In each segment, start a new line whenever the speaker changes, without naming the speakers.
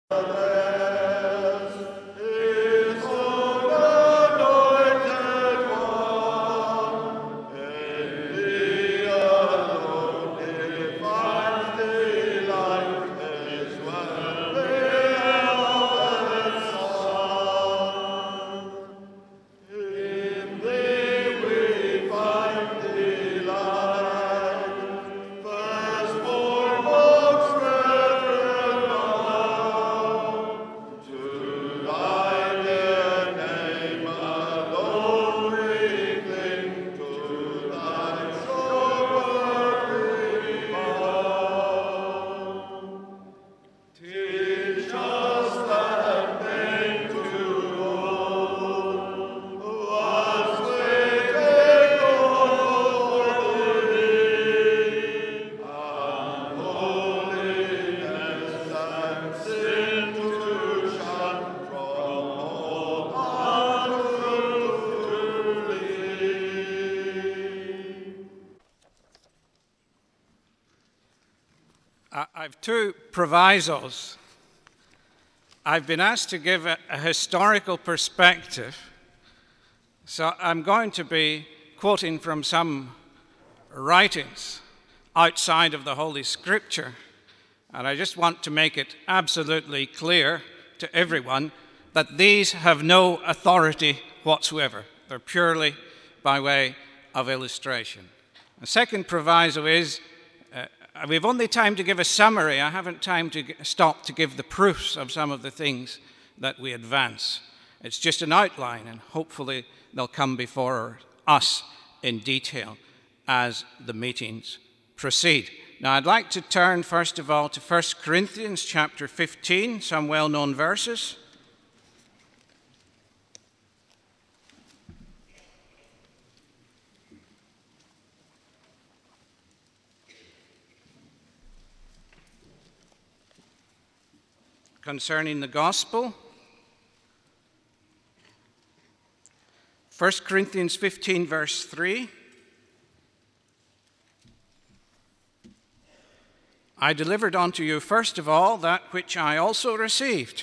I've two provisos. I've been asked to give a historical perspective, so I'm going to be quoting from some writings outside of the Holy Scripture, and I just want to make it absolutely clear to everyone that these have no authority whatsoever. They're purely by way of illustration. The second proviso is we've only time to give a summary. I haven't time to stop to give the proofs of some of the things that we advance. It's just an outline, and hopefully they'll come before us in detail as the meetings proceed. Now, I'd like to turn first of all to 1 Corinthians chapter 15, some well-known verses. Concerning the gospel, 1 Corinthians 15, verse 3. I delivered unto you first of all that which I also received,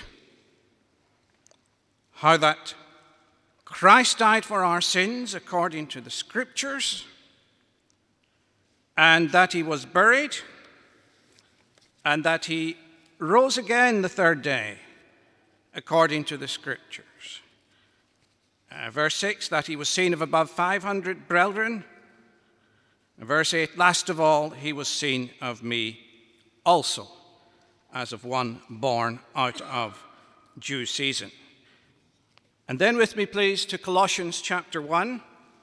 how that Christ died for our sins according to the Scriptures, and that he was buried, and that he rose again the third day, according to the Scriptures. Verse 6, that he was seen of above 500 brethren. Verse 8, last of all, he was seen of me also, as of one born out of due season. And then with me, please, to Colossians chapter 1.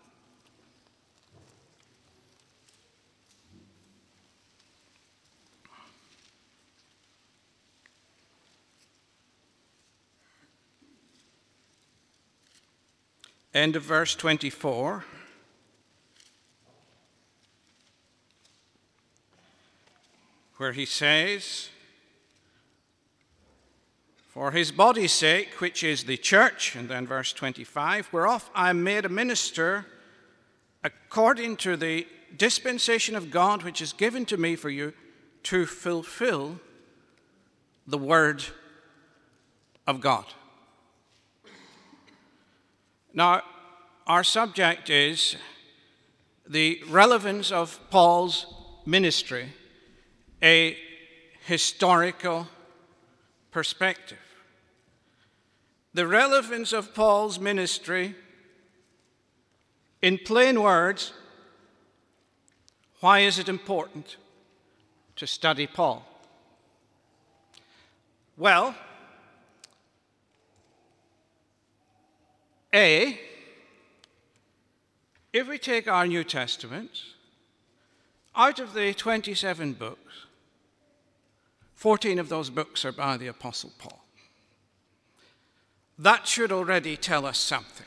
End of verse 24. Where he says, for his body's sake, which is the church, and then verse 25, whereof I am made a minister according to the dispensation of God, which is given to me for you to fulfill the word of God. Now, our subject is the relevance of Paul's ministry, a historical perspective. The relevance of Paul's ministry, in plain words, why is it important to study Paul? Well, if we take our New Testament, out of the 27 books, 14 of those books are by the Apostle Paul. That should already tell us something.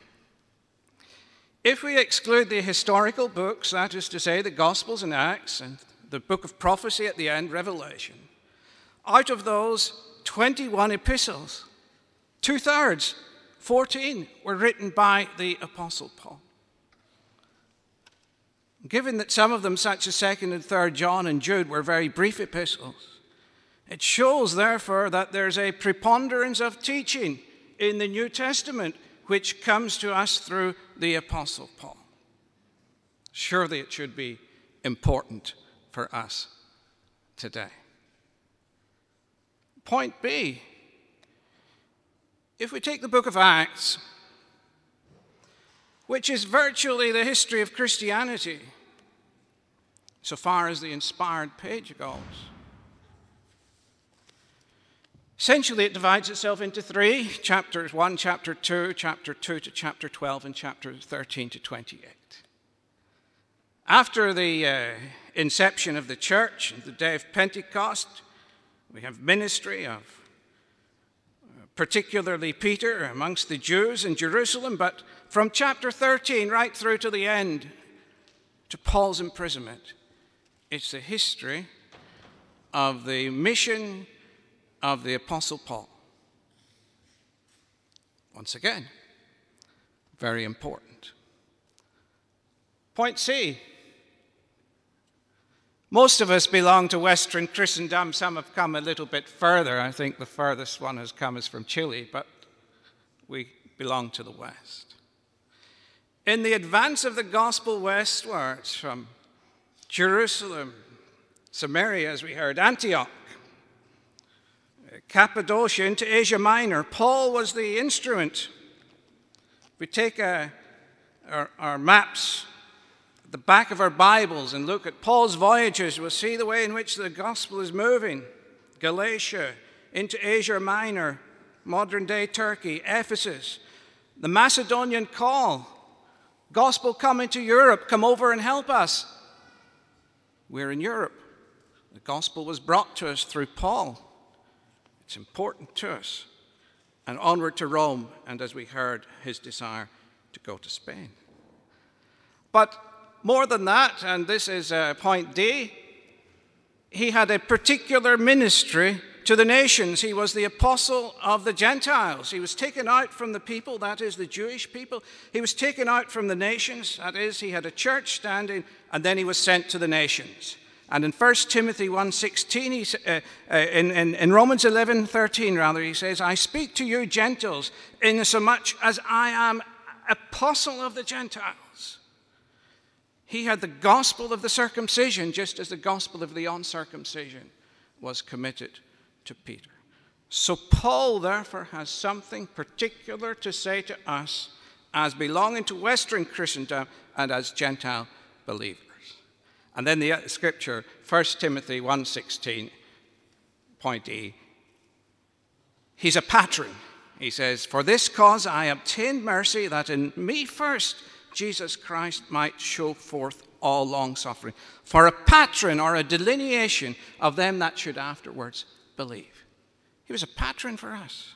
If we exclude the historical books, that is to say the Gospels and Acts and the book of prophecy at the end, Revelation, out of those 21 epistles, 2/3, 14, were written by the Apostle Paul. Given that some of them, such as 2nd and 3rd John and Jude, were very brief epistles, It shows, therefore, that there's a preponderance of teaching in the New Testament which comes to us through the Apostle Paul. Surely it should be important for us today. Point B, if we take the book of Acts, which is virtually the history of Christianity, so far as the inspired page goes, essentially it divides itself into three chapters: 1, chapter 2, chapter 2 to chapter 12, and chapter 13 to 28. After the inception of the church, the day of Pentecost, we have ministry of particularly Peter amongst the Jews in Jerusalem, but from chapter 13 right through to the end, to Paul's imprisonment, it's the history of the mission of the Apostle Paul. Once again, very important. Point C. Most of us belong to Western Christendom. Some have come a little bit further. I think the furthest one has come is from Chile, but we belong to the West. In the advance of the gospel westwards from Jerusalem, Samaria, as we heard, Antioch, Cappadocia into Asia Minor, Paul was the instrument. We take our maps, the back of our Bibles, and look at Paul's voyages, we'll see the way in which the gospel is moving. Galatia, into Asia Minor, modern-day Turkey, Ephesus, the Macedonian call, gospel coming to Europe, come over and help us. We're in Europe. The gospel was brought to us through Paul. It's important to us. And onward to Rome, and as we heard, his desire to go to Spain. But more than that, and this is point D, he had a particular ministry to the nations. He was the apostle of the Gentiles. He was taken out from the people, that is, the Jewish people. He was taken out from the nations, that is, he had a church standing, and then he was sent to the nations. And in 1 Timothy 1:16, in Romans 11:13, rather, he says, I speak to you Gentiles, insomuch as I am apostle of the Gentiles. He had the gospel of the circumcision, just as the gospel of the uncircumcision was committed to Peter. So Paul, therefore, has something particular to say to us as belonging to Western Christendom and as Gentile believers. And then the scripture, 1 Timothy 1:16, point E, he's a patron. He says, for this cause I obtained mercy, that in me first Jesus Christ might show forth all long-suffering, for a patron or a delineation of them that should afterwards believe. He was a patron for us.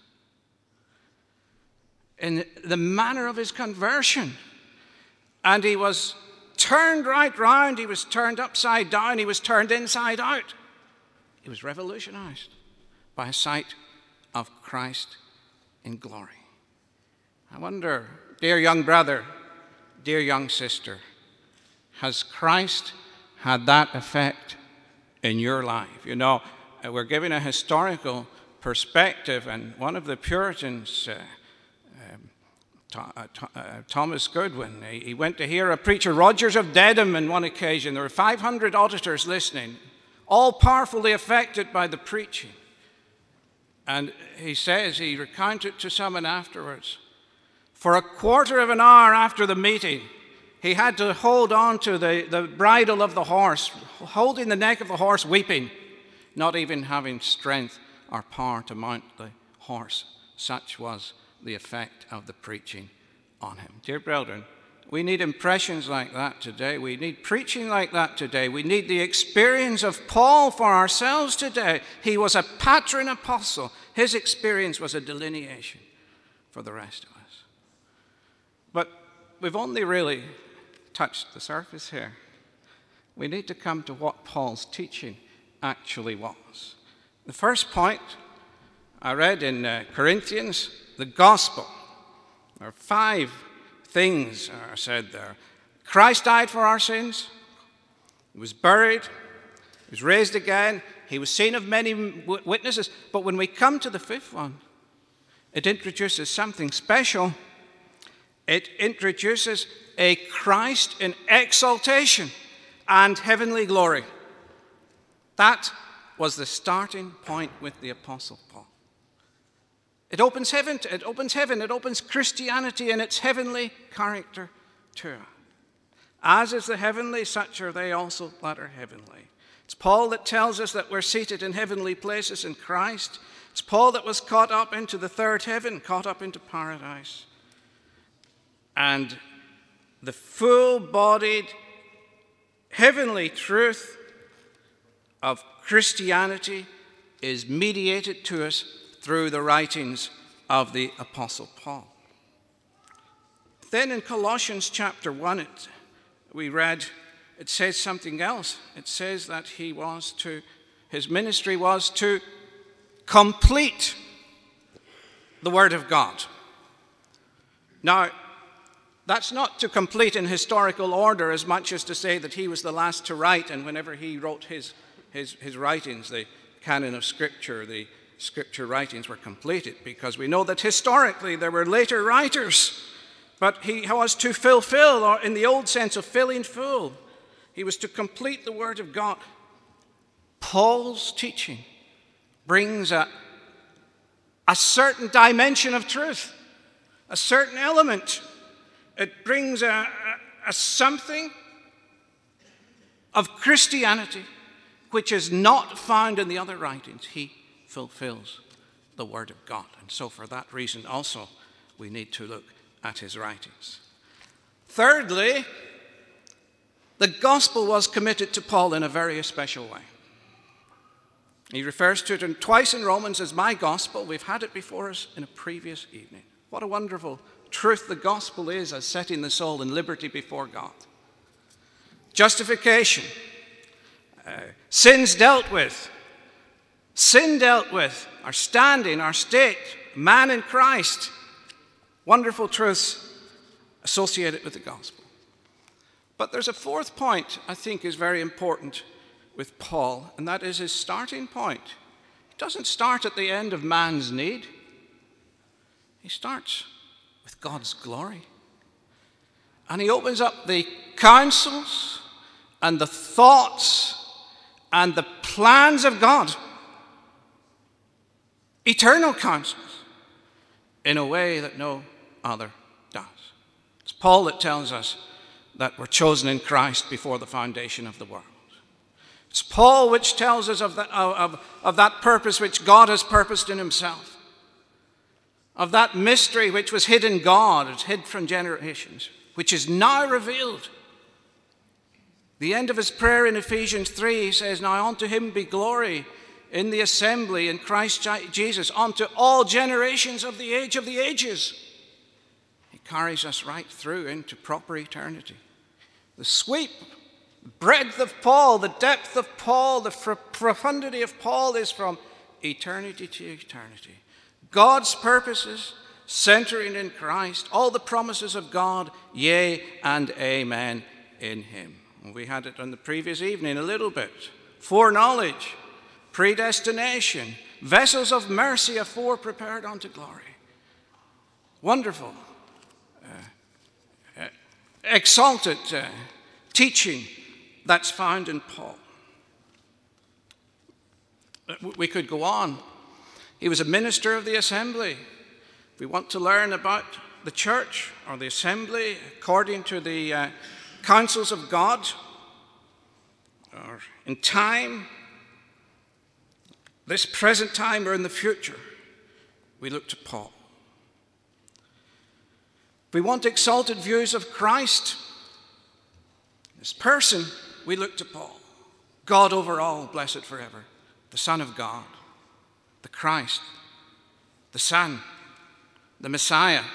In the manner of his conversion. And he was turned right round, he was turned upside down, he was turned inside out. He was revolutionized by a sight of Christ in glory. I wonder, dear young brother, dear young sister, has Christ had that effect in your life? You know, we're giving a historical perspective, and one of the Puritans, Thomas Goodwin, he went to hear a preacher, Rogers of Dedham, on one occasion. There were 500 auditors listening, all powerfully affected by the preaching. And he says, he recounted to someone afterwards, for a quarter of an hour after the meeting, he had to hold on to the bridle of the horse, holding the neck of the horse, weeping, not even having strength or power to mount the horse. Such was the effect of the preaching on him. Dear brethren, we need impressions like that today. We need preaching like that today. We need the experience of Paul for ourselves today. He was a patron apostle. His experience was a delineation for the rest of us. But we've only really touched the surface here. We need to come to what Paul's teaching actually was. The first point I read in Corinthians, the gospel. There are 5 things are said there. Christ died for our sins. He was buried. He was raised again. He was seen of many witnesses. But when we come to the fifth one, it introduces something special. It introduces a Christ in exaltation and heavenly glory. That was the starting point with the Apostle Paul. It opens heaven, it opens Christianity in its heavenly character too. As is the heavenly, such are they also that are heavenly. It's Paul that tells us that we're seated in heavenly places in Christ. It's Paul that was caught up into the third heaven, caught up into paradise. And the full-bodied heavenly truth of Christianity is mediated to us through the writings of the Apostle Paul. Then in Colossians chapter 1, we read, it says something else. It says that his ministry was to complete the Word of God. Now, that's not to complete in historical order as much as to say that he was the last to write, and whenever he wrote his writings, the canon of Scripture, the Scripture writings were completed, because we know that historically there were later writers, but he was to fulfill, or in the old sense of fill in full, he was to complete the Word of God. Paul's teaching brings a certain dimension of truth, a certain element. It brings a something of Christianity which is not found in the other writings. He fulfills the Word of God. And so for that reason also, we need to look at his writings. Thirdly, the gospel was committed to Paul in a very special way. He refers to it twice in Romans as my gospel. We've had it before us in a previous evening. What a wonderful truth the gospel is as setting the soul in liberty before God. Justification. Sins dealt with. Sin dealt with. Our standing, our state, man in Christ. Wonderful truths associated with the gospel. But there's a fourth point I think is very important with Paul, and that is his starting point. He doesn't start at the end of man's need. He starts with God's glory. And he opens up the counsels and the thoughts and the plans of God, eternal counsels, in a way that no other does. It's Paul that tells us that we're chosen in Christ before the foundation of the world. It's Paul which tells us of that purpose which God has purposed in himself, of that mystery which was hid in God, it's hid from generations, which is now revealed. The end of his prayer in Ephesians 3, he says, now unto him be glory in the assembly in Christ Jesus, unto all generations of the age of the ages. He carries us right through into proper eternity. The sweep, breadth of Paul, the depth of Paul, the profundity of Paul is from eternity to eternity. God's purposes centering in Christ, all the promises of God, yea and amen in him. We had it on the previous evening a little bit. Foreknowledge, predestination, vessels of mercy afore prepared unto glory. Wonderful, exalted teaching that's found in Paul. We could go on. He was a minister of the assembly. If we want to learn about the church or the assembly according to the counsels of God, or in time, this present time or in the future, we look to Paul. If we want exalted views of Christ, his person, we look to Paul. God over all, blessed forever. The Son of God, the Christ, the Son, the Messiah.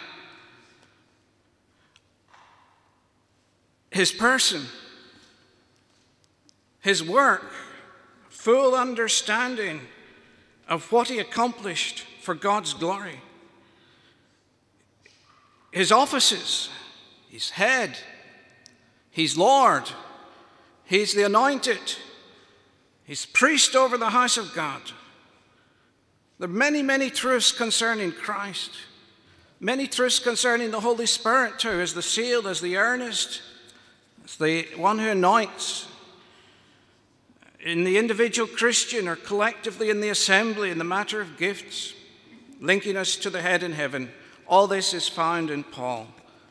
His person, his work, full understanding of what he accomplished for God's glory. His offices, he's head, he's Lord, he's the anointed, He's priest over the house of God. There are many, many truths concerning Christ. Many truths concerning the Holy Spirit too, as the seal, as the earnest, as the one who anoints. In the individual Christian or collectively in the assembly, in the matter of gifts, linking us to the head in heaven. All this is found in Paul.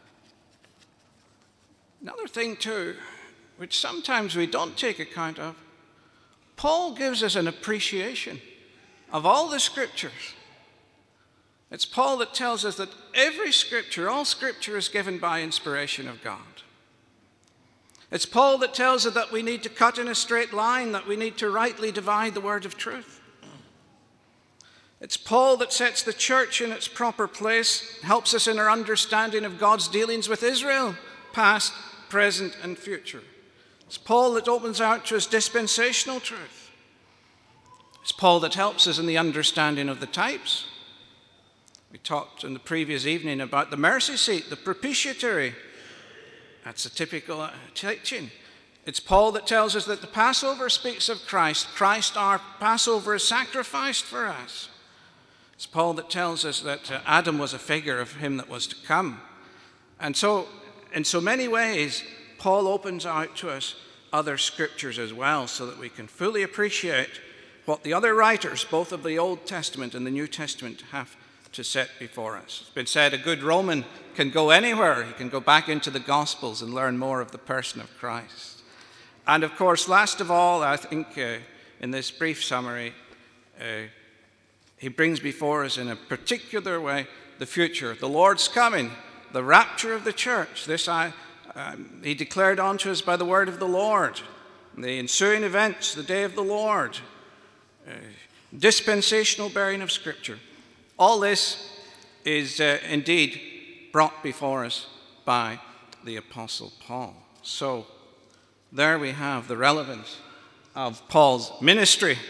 Another thing too, which sometimes we don't take account of, Paul gives us an appreciation of all the scriptures. It's Paul that tells us that every scripture, all scripture is given by inspiration of God. It's Paul that tells us that we need to cut in a straight line, that we need to rightly divide the word of truth. It's Paul that sets the church in its proper place, helps us in our understanding of God's dealings with Israel, past, present, and future. It's Paul that opens out to us dispensational truth. It's Paul that helps us in the understanding of the types. We talked in the previous evening about the mercy seat, the propitiatory. That's a typical teaching. It's Paul that tells us that the Passover speaks of Christ. Christ, our Passover, is sacrificed for us. It's Paul that tells us that Adam was a figure of him that was to come. And so, in so many ways, Paul opens out to us other scriptures as well so that we can fully appreciate what the other writers, both of the Old Testament and the New Testament, have to set before us. It's been said a good Roman can go anywhere. He can go back into the Gospels and learn more of the person of Christ. And of course, last of all, I think in this brief summary, he brings before us in a particular way the future, the Lord's coming, the rapture of the church. This he declared unto us by the word of the Lord, the ensuing events, the day of the Lord, dispensational bearing of Scripture. All this is indeed brought before us by the Apostle Paul. So there we have the relevance of Paul's ministry.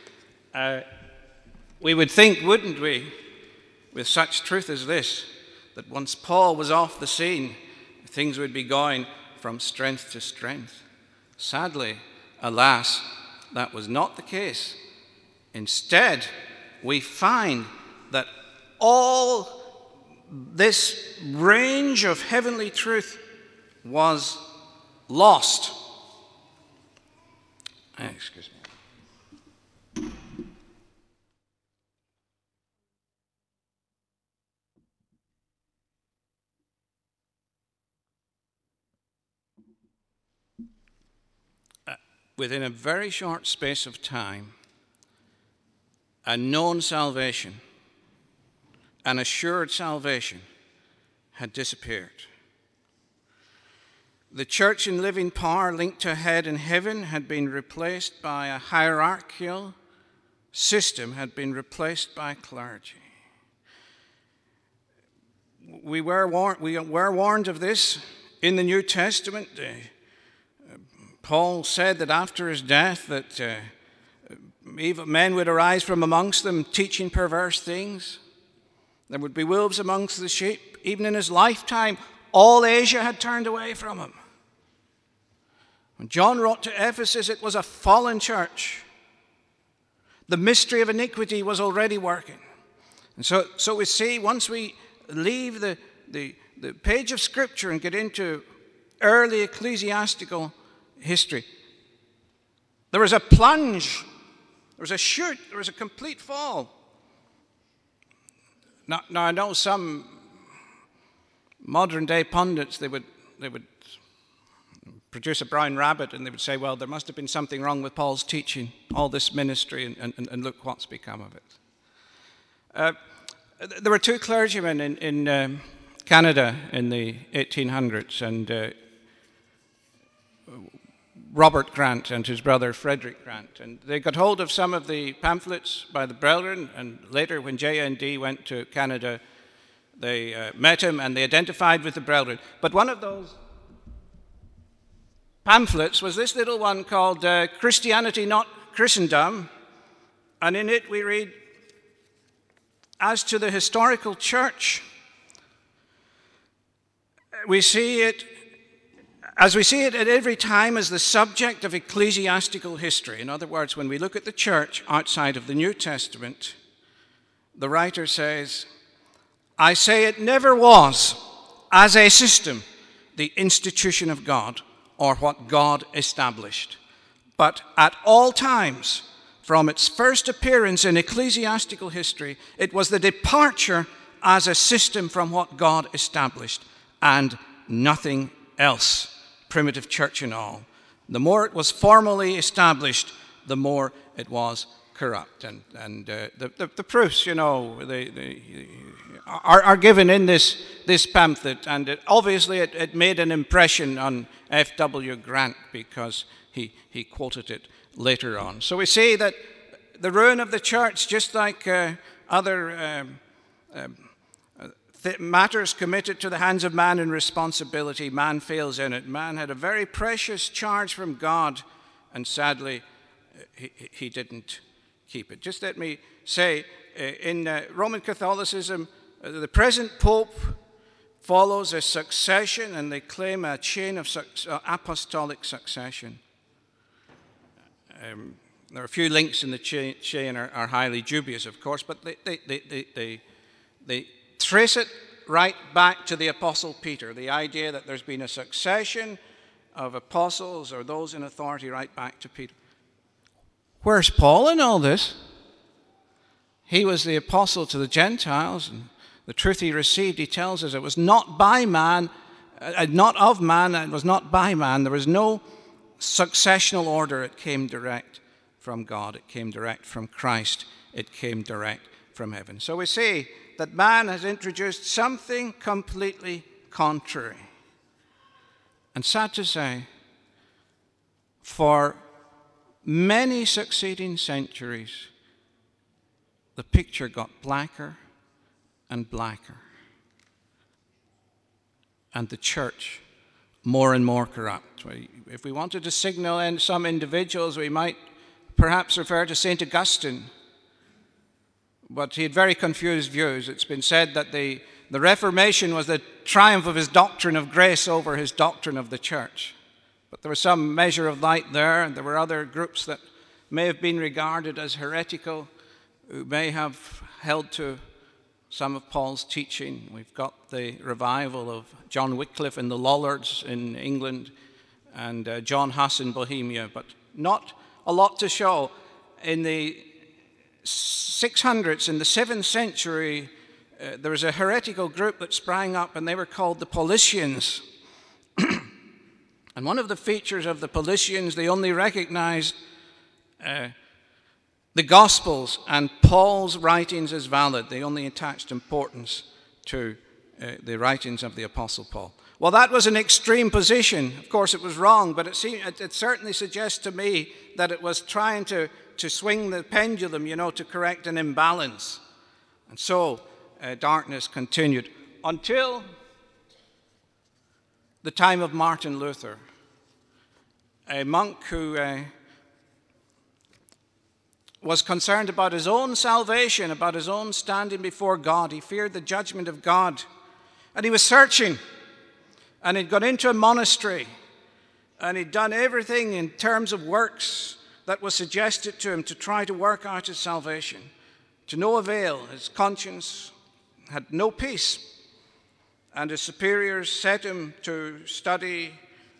We would think, wouldn't we, with such truth as this, that once Paul was off the scene, things would be going from strength to strength. Sadly, alas, that was not the case. Instead, we find that all this range of heavenly truth was lost. Excuse me. Within a very short space of time, a known salvation, an assured salvation, had disappeared. The church in living power linked to a head in heaven had been replaced by a hierarchical system, had been replaced by clergy. We were warned of this in the New Testament. Paul said that after his death that evil men would arise from amongst them teaching perverse things. There would be wolves amongst the sheep. Even in his lifetime, all Asia had turned away from him. When John wrote to Ephesus, it was a fallen church. The mystery of iniquity was already working. And so we see, once we leave the page of Scripture and get into early ecclesiastical history, there was a plunge, there was a shoot, there was a complete fall. Now I know some modern day pundits, they would produce a brown rabbit and they would say, well, there must have been something wrong with Paul's teaching, all this ministry, and look what's become of it. There were two clergymen in Canada in the 1800s, and Robert Grant and his brother Frederick Grant. And they got hold of some of the pamphlets by the brethren, and later when JND went to Canada, they met him and they identified with the brethren. But one of those pamphlets was this little one called Christianity Not Christendom, and in it we read, as to the historical church, we see it as we see it at every time as the subject of ecclesiastical history. In other words, when we look at the church outside of the New Testament, the writer says, I say it never was, as a system, the institution of God or what God established. But at all times, from its first appearance in ecclesiastical history, it was the departure as a system from what God established and nothing else. Primitive church and all. The more it was formally established, the more it was corrupt. And the proofs, are given in this pamphlet. And obviously it made an impression on F.W. Grant because he quoted it later on. So we see that the ruin of the church, just like other matters committed to the hands of man in responsibility, man fails in it. Man had a very precious charge from God, and sadly, he didn't keep it. Just let me say, in Roman Catholicism, the present Pope follows a succession, and they claim a chain of apostolic succession. There are a few links in the chain are highly dubious, of course, but they trace it right back to the Apostle Peter, the idea that there's been a succession of apostles or those in authority right back to Peter. Where's Paul in all this? He was the apostle to the Gentiles, and the truth he received, he tells us, it was not by man, not of man, it was not by man. There was no successional order. It came direct from God. It came direct from Christ. It came direct from heaven. So we see that man has introduced something completely contrary. And sad to say, for many succeeding centuries, the picture got blacker and blacker. And the church more and more corrupt. If we wanted to signal in some individuals, we might perhaps refer to St. Augustine. But he had very confused views. It's been said that the Reformation was the triumph of his doctrine of grace over his doctrine of the church. But there was some measure of light there, and there were other groups that may have been regarded as heretical, who may have held to some of Paul's teaching. We've got the revival of John Wycliffe and the Lollards in England, and John Huss in Bohemia, but not a lot to show. In the 600s, in the 7th century, there was a heretical group that sprang up, and they were called the Paulicians. And one of the features of the Paulicians, they only recognized the Gospels and Paul's writings as valid. They only attached importance to the writings of the Apostle Paul. Well, that was an extreme position. Of course, it was wrong, but it certainly suggests to me that it was trying to swing the pendulum, to correct an imbalance. And so darkness continued until the time of Martin Luther, a monk who was concerned about his own salvation, about his own standing before God. He feared the judgment of God. And he was searching. And he'd gone into a monastery. And he'd done everything in terms of works that was suggested to him to try to work out his salvation. To no avail. His conscience had no peace. And his superiors set him to study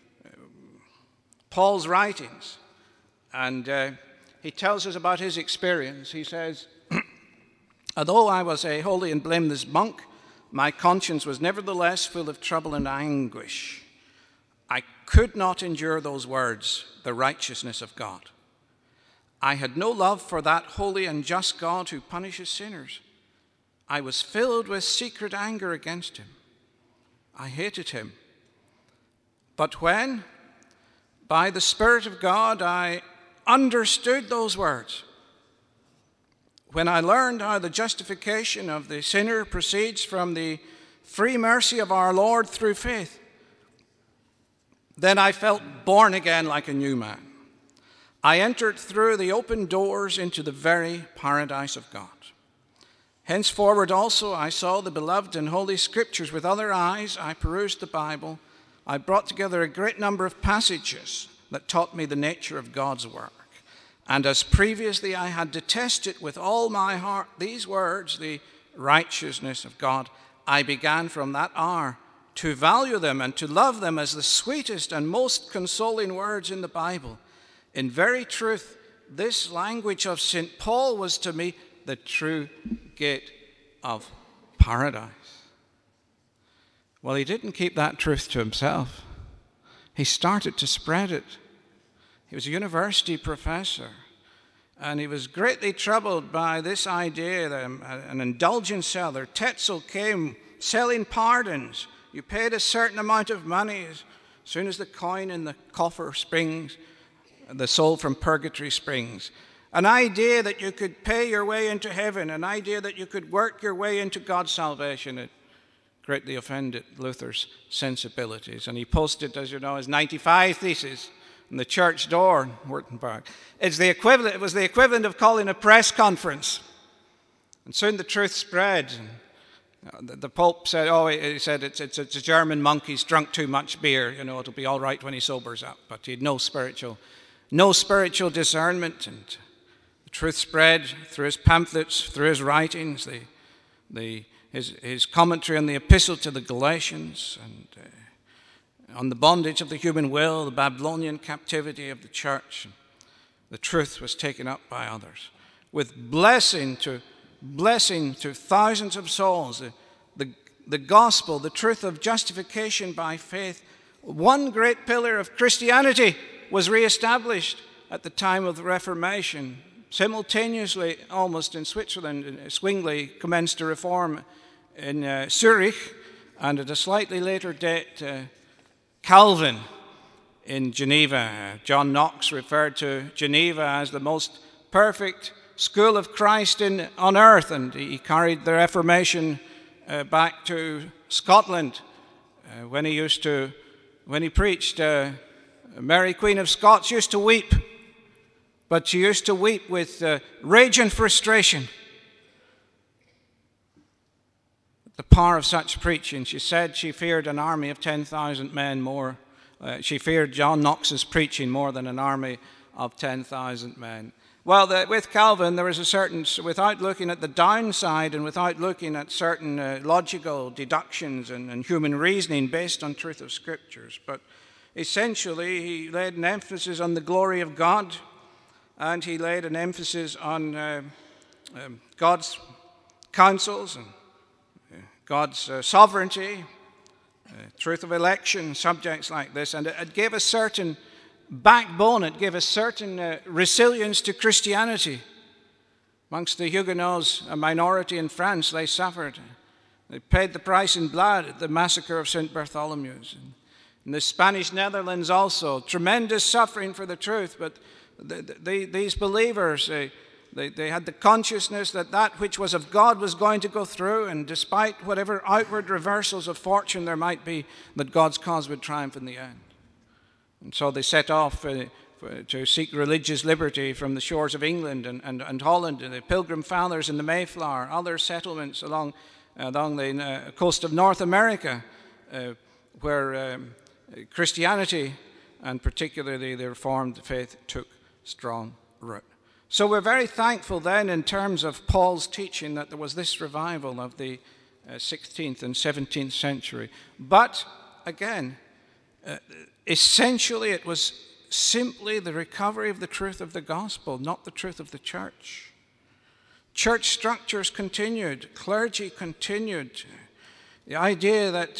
Paul's writings. And he tells us about his experience. He says, although I was a holy and blameless monk, my conscience was nevertheless full of trouble and anguish. I could not endure those words, the righteousness of God. I had no love for that holy and just God who punishes sinners. I was filled with secret anger against him. I hated him. But when, by the Spirit of God, I understood those words, when I learned how the justification of the sinner proceeds from the free mercy of our Lord through faith, then I felt born again like a new man. I entered through the open doors into the very paradise of God. Henceforward also I saw the beloved and holy Scriptures with other eyes. I perused the Bible I brought together a great number of passages that taught me the nature of God's work. And as previously I had detested with all my heart these words, the righteousness of God, I began from that hour to value them and to love them as the sweetest and most consoling words in the Bible. In very truth, this language of St. Paul was to me the true gate of paradise. Well, he didn't keep that truth to himself. He started to spread it. He was a university professor, and he was greatly troubled by this idea that an indulgence seller, Tetzel, came selling pardons. You paid a certain amount of money. As soon as the coin in the coffer springs, the soul from purgatory springs. An idea that you could pay your way into heaven, an idea that you could work your way into God's salvation. It greatly offended Luther's sensibilities. And he posted, as you know, his 95 Theses on the church door in Württemberg. It was the equivalent of calling a press conference. And soon the truth spread. The Pope said, it's a German monk, he's drunk too much beer, it'll be all right when he sobers up. But he had no spiritual discernment, and the truth spread through his pamphlets, through his writings, his commentary on the Epistle to the Galatians, and on the bondage of the human will, the Babylonian captivity of the church. The truth was taken up by others, with blessing to thousands of souls. The gospel, the truth of justification by faith, one great pillar of Christianity, was reestablished at the time of the Reformation. Simultaneously, almost in Switzerland, Zwingli commenced a reform in Zurich, and at a slightly later date, Calvin in Geneva. John Knox referred to Geneva as the most perfect school of Christ on earth, and he carried the Reformation back to Scotland when he preached. Mary, Queen of Scots, used to weep, but she used to weep with rage and frustration. The power of such preaching, she said she feared an army of 10,000 men more. She feared John Knox's preaching more than an army of 10,000 men. Well, with Calvin, there was a certain, without looking at the downside and without looking at certain logical deductions and human reasoning based on truth of scriptures, but essentially he laid an emphasis on the glory of God, and he laid an emphasis on God's counsels and God's sovereignty, truth of election, subjects like this, and it gave a certain backbone, it gave a certain resilience to Christianity. Amongst the Huguenots, a minority in France, they suffered. They paid the price in blood at the massacre of St. Bartholomew's. In the Spanish Netherlands also, tremendous suffering for the truth, but these believers, they had the consciousness that which was of God was going to go through, and despite whatever outward reversals of fortune there might be, that God's cause would triumph in the end. And so they set off to seek religious liberty from the shores of England and Holland, and the Pilgrim Fathers in the Mayflower, other settlements along the coast of North America, where Christianity, and particularly the Reformed faith, took strong root. So we're very thankful then, in terms of Paul's teaching, that there was this revival of the 16th and 17th century. But again, essentially it was simply the recovery of the truth of the gospel, not the truth of the church. Church structures continued, clergy continued. The idea that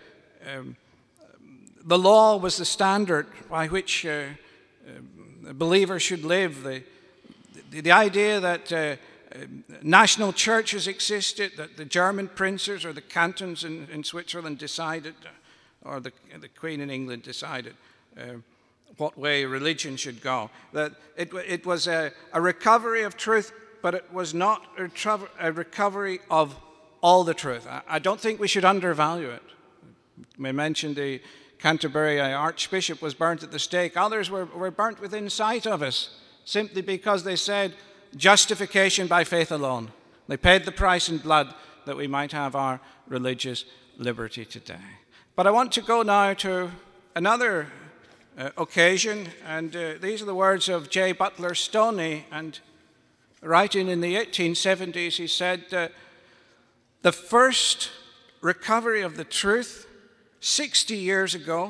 the law was the standard by which a believer should live, the idea that national churches existed, that the German princes or the cantons in Switzerland decided, or the Queen in England decided what way religion should go. That it was a recovery of truth, but it was not a recovery of all the truth. I don't think we should undervalue it. We mentioned the Canterbury Archbishop was burnt at the stake. Others were burnt within sight of us, simply because they said justification by faith alone. They paid the price in blood that we might have our religious liberty today. But I want to go now to another occasion, and these are the words of J. Butler Stoney, and writing in the 1870s, he said, the first recovery of the truth 60 years ago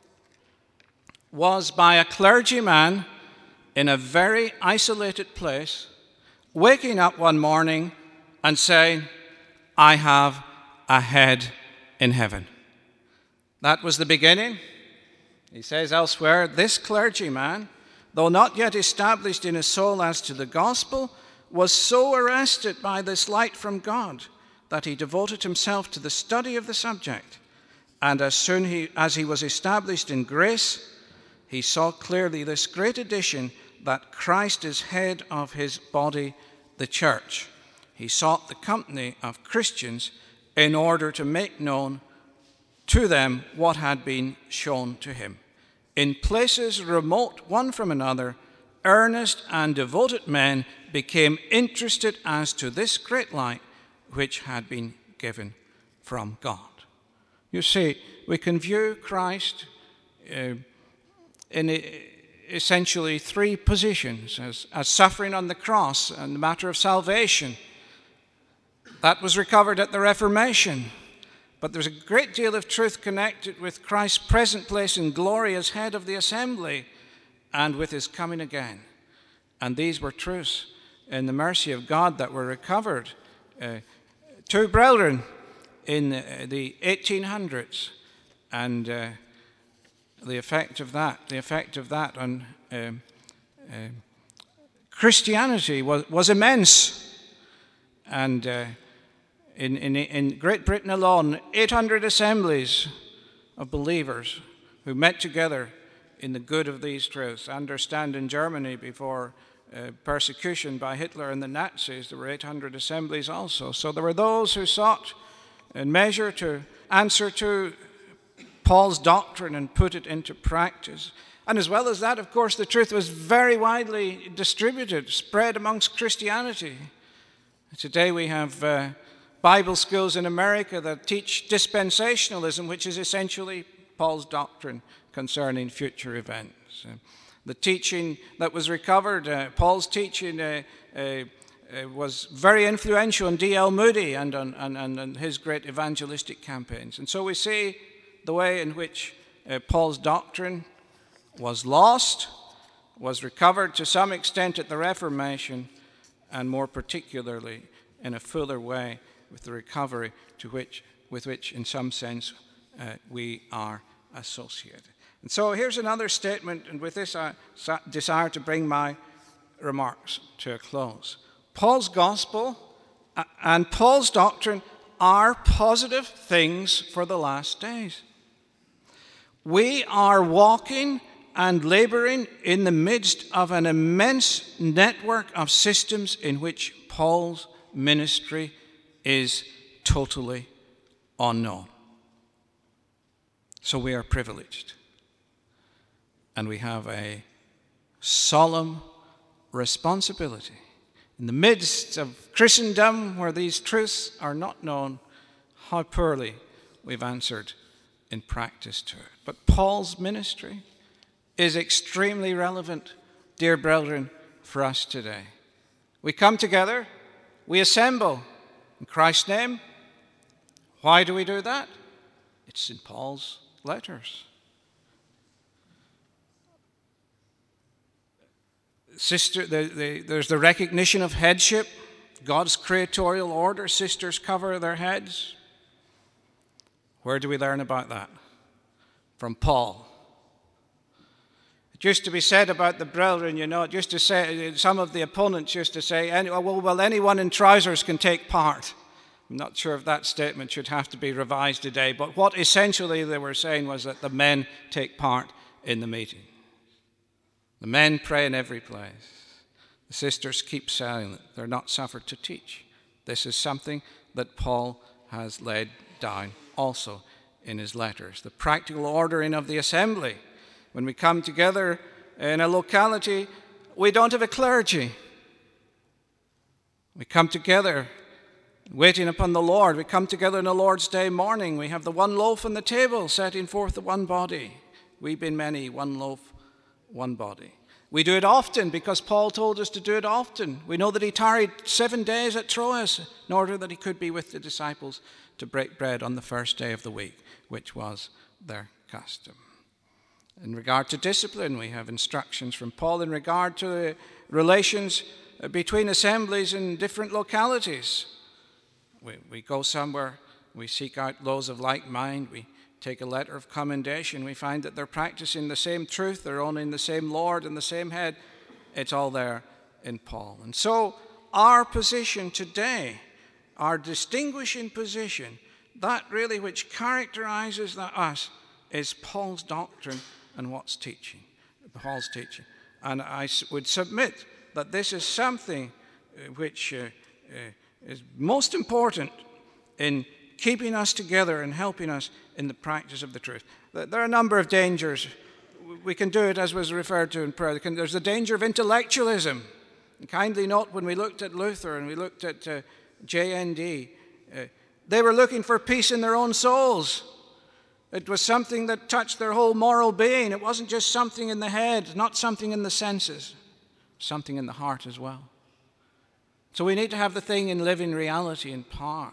was by a clergyman in a very isolated place, waking up one morning and saying, I have a head in heaven. That was the beginning. He says elsewhere, this clergyman, though not yet established in his soul as to the gospel, was so arrested by this light from God that he devoted himself to the study of the subject. And as soon as he was established in grace, he saw clearly this great addition, that Christ is head of his body, the church. He sought the company of Christians in order to make known to them what had been shown to him. In places remote one from another, earnest and devoted men became interested as to this great light which had been given from God. You see, we can view Christ in essentially three positions: as suffering on the cross and the matter of salvation. That was recovered at the Reformation. But there's a great deal of truth connected with Christ's present place in glory as head of the assembly and with his coming again. And these were truths in the mercy of God that were recovered. Two brethren in the 1800s, and the effect of that on Christianity was immense. And in Great Britain alone, 800 assemblies of believers who met together in the good of these truths. I understand in Germany, before persecution by Hitler and the Nazis, there were 800 assemblies also. So there were those who sought in measure to answer to Paul's doctrine and put it into practice. And as well as that, of course, the truth was very widely distributed, spread amongst Christianity. Today we have Bible schools in America that teach dispensationalism, which is essentially Paul's doctrine concerning future events. The teaching that was recovered, Paul's teaching, was very influential on D.L. Moody and on his great evangelistic campaigns. And so we see the way in which Paul's doctrine was lost, was recovered to some extent at the Reformation, and more particularly in a fuller way with the recovery with which in some sense we are associated. And so here's another statement, and with this I desire to bring my remarks to a close. Paul's gospel and Paul's doctrine are positive things for the last days. We are walking and laboring in the midst of an immense network of systems in which Paul's ministry is totally unknown. So we are privileged. And we have a solemn responsibility. In the midst of Christendom, where these truths are not known, how poorly we've answered in practice to it. But Paul's ministry is extremely relevant, dear brethren, for us today. We come together, we assemble in Christ's name. Why do we do that? It's in Paul's letters. There's the recognition of headship, God's creatorial order. Sisters cover their heads. Where do we learn about that? From Paul. It used to be said about the brethren, it used to say, some of the opponents used to say, anyone in trousers can take part. I'm not sure if that statement should have to be revised today, but what essentially they were saying was that the men take part in the meeting. The men pray in every place. The sisters keep silent. They're not suffered to teach. This is something that Paul has laid down also in his letters. The practical ordering of the assembly. When we come together in a locality, we don't have a clergy. We come together waiting upon the Lord. We come together on the Lord's Day morning. We have the one loaf on the table, setting forth the one body. We being many, one loaf, one body. We do it often because Paul told us to do it often. We know that he tarried 7 days at Troas in order that he could be with the disciples to break bread on the first day of the week, which was their custom. In regard to discipline, we have instructions from Paul in regard to the relations between assemblies in different localities. We go somewhere, we seek out those of like mind, we take a letter of commendation, we find that they're practicing the same truth, they're owning the same Lord and the same head. It's all there in Paul. And so our position today, our distinguishing position, that really which characterizes us is Paul's doctrine and Paul's teaching. And I would submit that this is something which is most important in keeping us together and helping us in the practice of the truth. There are a number of dangers. We can do it as was referred to in prayer. There's the danger of intellectualism. And kindly note when we looked at Luther and we looked at JND, they were looking for peace in their own souls. It was something that touched their whole moral being. It wasn't just something in the head, not something in the senses, something in the heart as well. So we need to have the thing in living reality and power.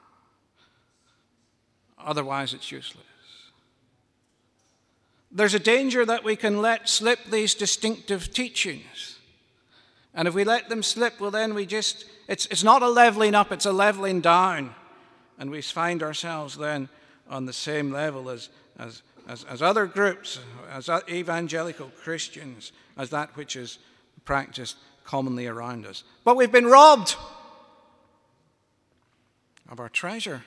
Otherwise, it's useless. There's a danger that we can let slip these distinctive teachings. And if we let them slip, well, then it's not a leveling up, it's a leveling down. And we find ourselves then on the same level as other groups, as evangelical Christians, as that which is practiced commonly around us. But we've been robbed of our treasure,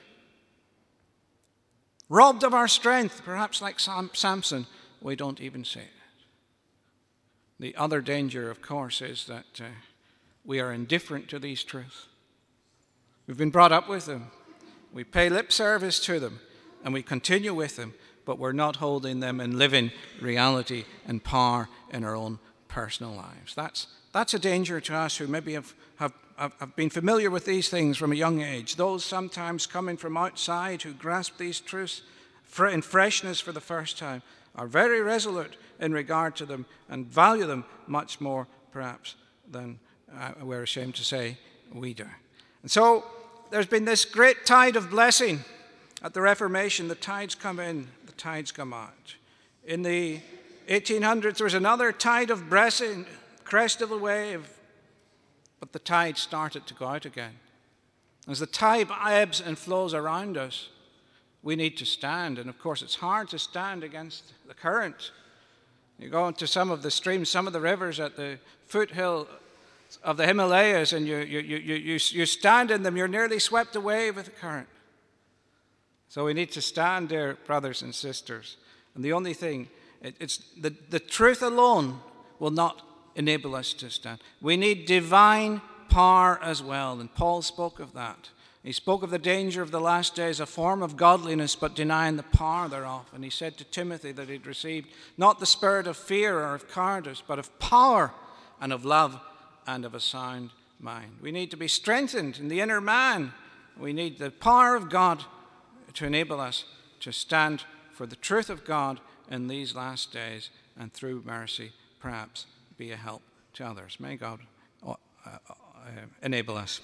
robbed of our strength, perhaps like Samson, we don't even see it. The other danger, of course, is that we are indifferent to these truths. We've been brought up with them. We pay lip service to them, and we continue with them, but we're not holding them in living reality and power in our own personal lives. That's a danger to us who maybe have been familiar with these things from a young age. Those sometimes coming from outside who grasp these truths in freshness for the first time are very resolute in regard to them and value them much more, perhaps, than we're ashamed to say we do. And so there's been this great tide of blessing at the Reformation. The tides come in, the tides come out. In the 1800s, there was another tide of blessing, crest of the wave, but the tide started to go out again. As the tide ebbs and flows around us, we need to stand. And of course, it's hard to stand against the current. You go into some of the streams, some of the rivers at the foothill of the Himalayas, and you stand in them, you're nearly swept away with the current. So we need to stand there, brothers and sisters. And the only thing, it's the truth alone will not enable us to stand. We need divine power as well, and Paul spoke of that. He spoke of the danger of the last days, a form of godliness, but denying the power thereof. And he said to Timothy that he'd received not the spirit of fear or of cowardice, but of power and of love and of a sound mind. We need to be strengthened in the inner man. We need the power of God to enable us to stand for the truth of God in these last days, and through mercy, perhaps, be a help to others. May God enable us.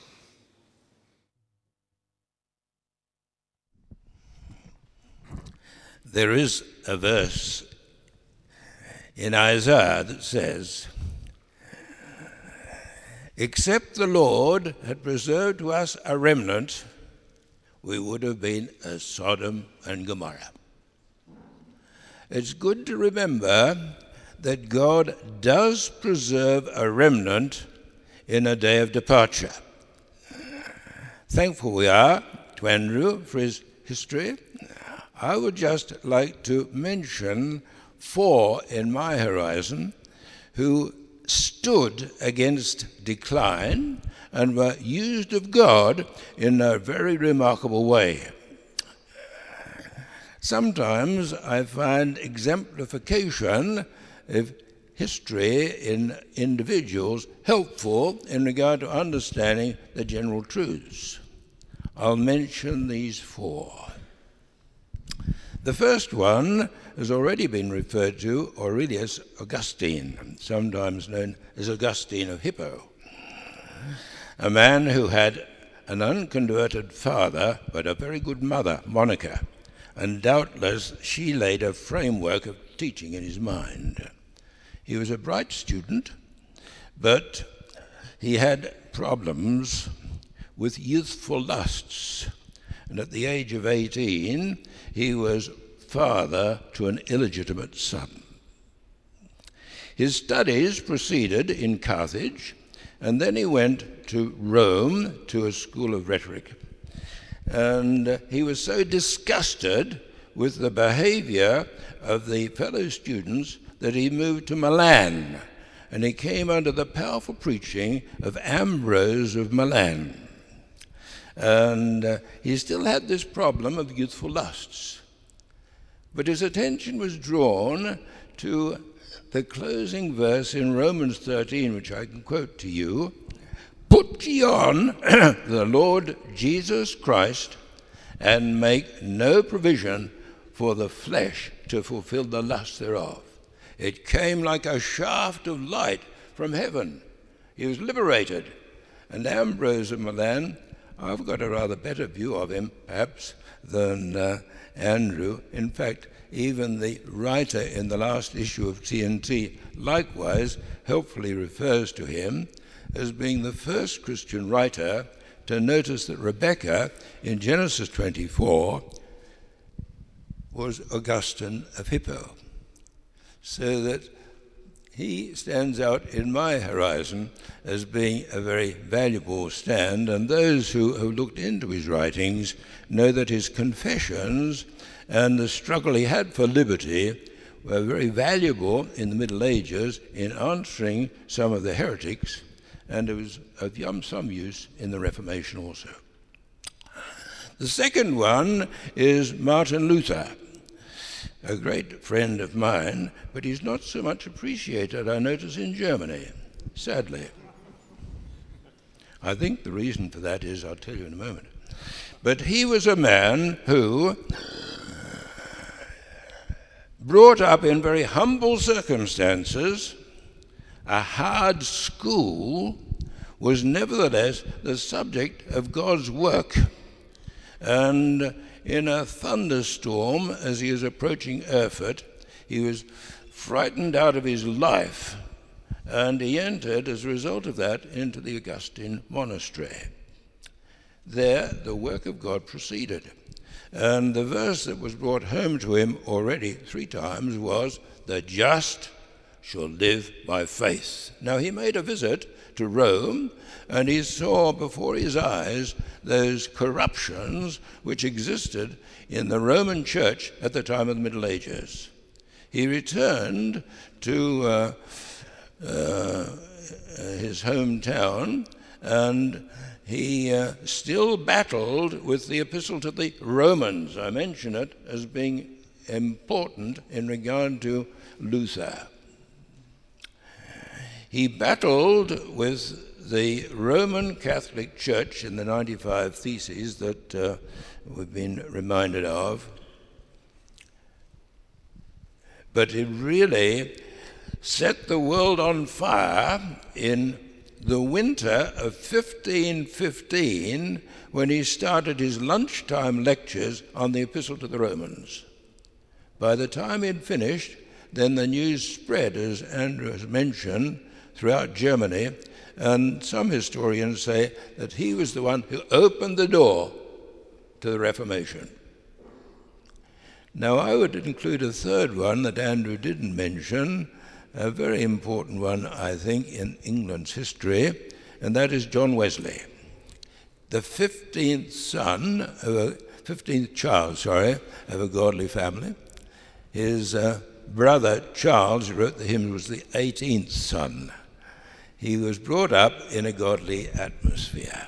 There is a verse in Isaiah that says, "Except the Lord had preserved to us a remnant, we would have been as Sodom and Gomorrah." It's good to remember that God does preserve a remnant in a day of departure. Thankful we are to Andrew for his history. I would just like to mention 4 in my horizon who stood against decline and were used of God in a very remarkable way. Sometimes I find exemplification of history in individuals helpful in regard to understanding the general truths. I'll mention these four. The first one has already been referred to, Aurelius Augustine, sometimes known as Augustine of Hippo, a man who had an unconverted father but a very good mother, Monica, and doubtless she laid a framework of teaching in his mind. He was a bright student, but he had problems with youthful lusts, and at the age of 18 he was father to an illegitimate son. His studies proceeded in Carthage, and then he went to Rome to a school of rhetoric. And he was so disgusted with the behavior of the fellow students that he moved to Milan, and he came under the powerful preaching of Ambrose of Milan. And he still had this problem of youthful lusts. But his attention was drawn to the closing verse in Romans 13, which I can quote to you. Put ye on the Lord Jesus Christ, and make no provision for the flesh to fulfill the lust thereof. It came like a shaft of light from heaven. He was liberated. And Ambrose of Milan, I've got a rather better view of him, perhaps, than Andrew. In fact, even the writer in the last issue of TNT likewise helpfully refers to him as being the first Christian writer to notice that Rebekah in Genesis 24 was Augustine of Hippo. So that he stands out in my horizon as being a very valuable stand, and those who have looked into his writings know that his confessions and the struggle he had for liberty were very valuable in the Middle Ages in answering some of the heretics, and it was of some use in the Reformation also. The second one is Martin Luther, a great friend of mine, but he's not so much appreciated, I notice, in Germany, sadly. I think the reason for that is, I'll tell you in a moment. But he was a man who, brought up in very humble circumstances, a hard school, was nevertheless the subject of God's work. And in a thunderstorm, as he was approaching Erfurt, he was frightened out of his life, and he entered, as a result of that, into the Augustine monastery. There, the work of God proceeded. And the verse that was brought home to him already 3 times was, the just shall live by faith. Now, he made a visit to Rome, and he saw before his eyes those corruptions which existed in the Roman Church at the time of the Middle Ages. He returned to his hometown, and he still battled with the Epistle to the Romans. I mention it as being important in regard to Luther. He battled with the Roman Catholic Church in the 95 Theses that we've been reminded of. But it really set the world on fire in the winter of 1515 when he started his lunchtime lectures on the Epistle to the Romans. By the time he'd finished, then the news spread, as Andrew has mentioned, throughout Germany, and some historians say that he was the one who opened the door to the Reformation. Now, I would include a third one that Andrew didn't mention, a very important one, I think, in England's history, and that is John Wesley, the 15th child of a godly family. His brother Charles, who wrote the hymn, was the 18th son. He was brought up in a godly atmosphere.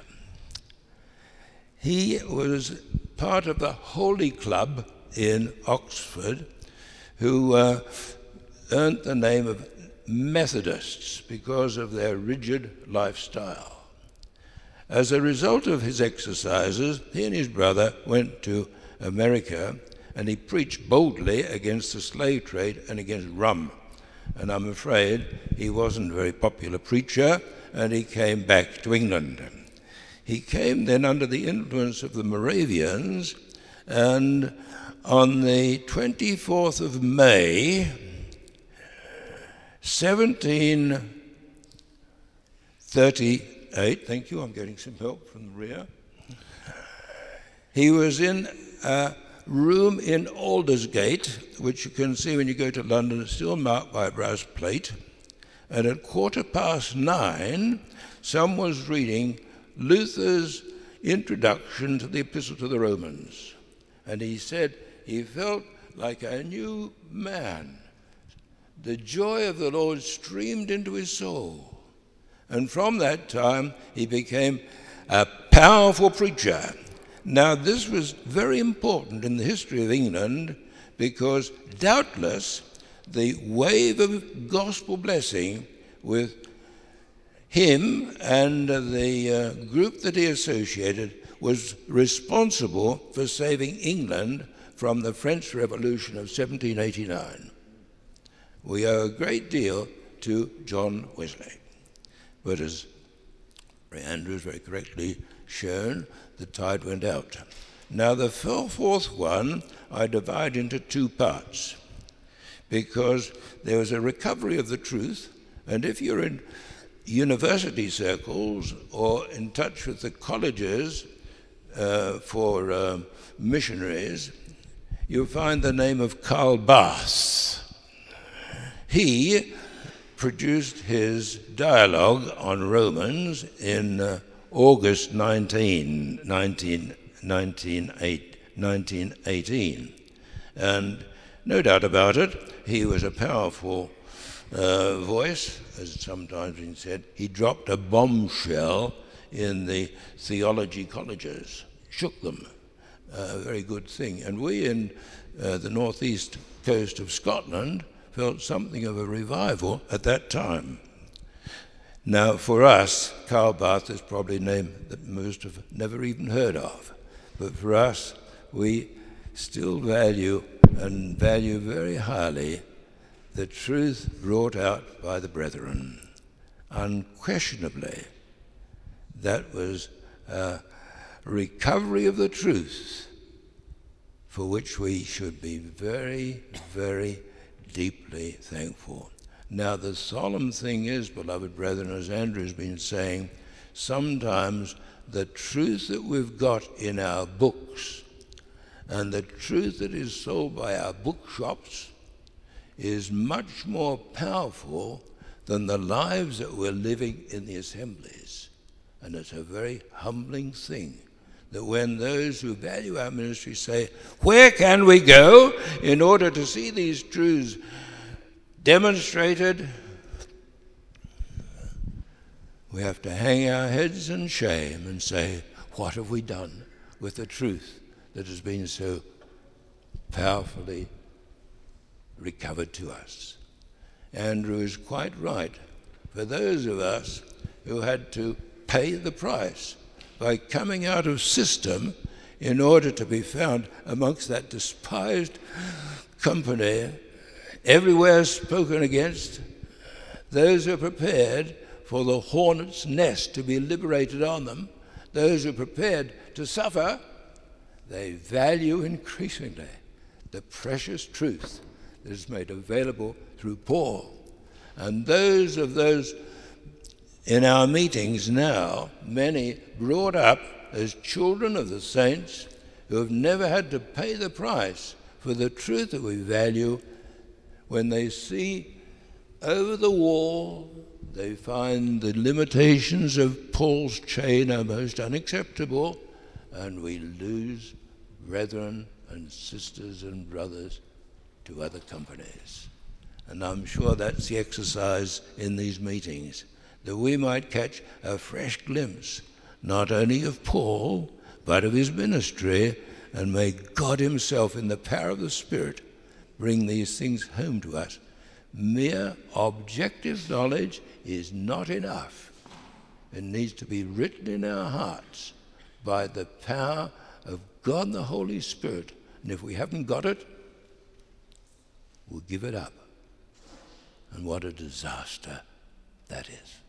He was part of the Holy Club in Oxford, who earned the name of Methodists because of their rigid lifestyle. As a result of his exercises, he and his brother went to America, and he preached boldly against the slave trade and against rum. And I'm afraid he wasn't a very popular preacher, and he came back to England. He came then under the influence of the Moravians, and on the 24th of May, 1738, thank you, I'm getting some help from the rear, he was in a room in Aldersgate, which you can see when you go to London. It's still marked by a brass plate. And at 9:15, someone was reading Luther's introduction to the Epistle to the Romans. And he said he felt like a new man. The joy of the Lord streamed into his soul. And from that time, he became a powerful preacher. Now, this was very important in the history of England, because doubtless the wave of gospel blessing with him and the group that he associated was responsible for saving England from the French Revolution of 1789. We owe a great deal to John Wesley. But as Andrew has very correctly shown, the tide went out. Now, the fourth one I divide into two parts, because there was a recovery of the truth, and if you're in university circles or in touch with the colleges for missionaries, you'll find the name of Karl Barth. He produced his dialogue on Romans in August 1918. And no doubt about it, he was a powerful voice, as sometimes been said. He dropped a bombshell in the theology colleges, shook them. A very good thing. And we in the northeast coast of Scotland felt something of a revival at that time. Now, for us, Karl Barth is probably a name that most have never even heard of. But for us, we still value very highly the truth brought out by the brethren. Unquestionably, that was a recovery of the truth for which we should be very, very deeply thankful. Now, the solemn thing is, beloved brethren, as Andrew's been saying, sometimes the truth that we've got in our books and the truth that is sold by our bookshops is much more powerful than the lives that we're living in the assemblies. And it's a very humbling thing that when those who value our ministry say, where can we go in order to see these truths demonstrated? We have to hang our heads in shame and say, what have we done with the truth that has been so powerfully recovered to us? Andrew is quite right. For those of us who had to pay the price by coming out of system in order to be found amongst that despised company, everywhere spoken against, those who are prepared for the hornet's nest to be liberated on them, those who are prepared to suffer, they value increasingly the precious truth that is made available through Paul. And those in our meetings now, many brought up as children of the saints who have never had to pay the price for the truth that we value, when they see over the wall, they find the limitations of Paul's chain are most unacceptable, and we lose brethren and sisters and brothers to other companies. And I'm sure that's the exercise in these meetings, that we might catch a fresh glimpse, not only of Paul, but of his ministry, and may God himself, in the power of the Spirit, bring these things home to us. Mere objective knowledge is not enough. It needs to be written in our hearts by the power of God and the Holy Spirit. And if we haven't got it, we'll give it up. And what a disaster that is.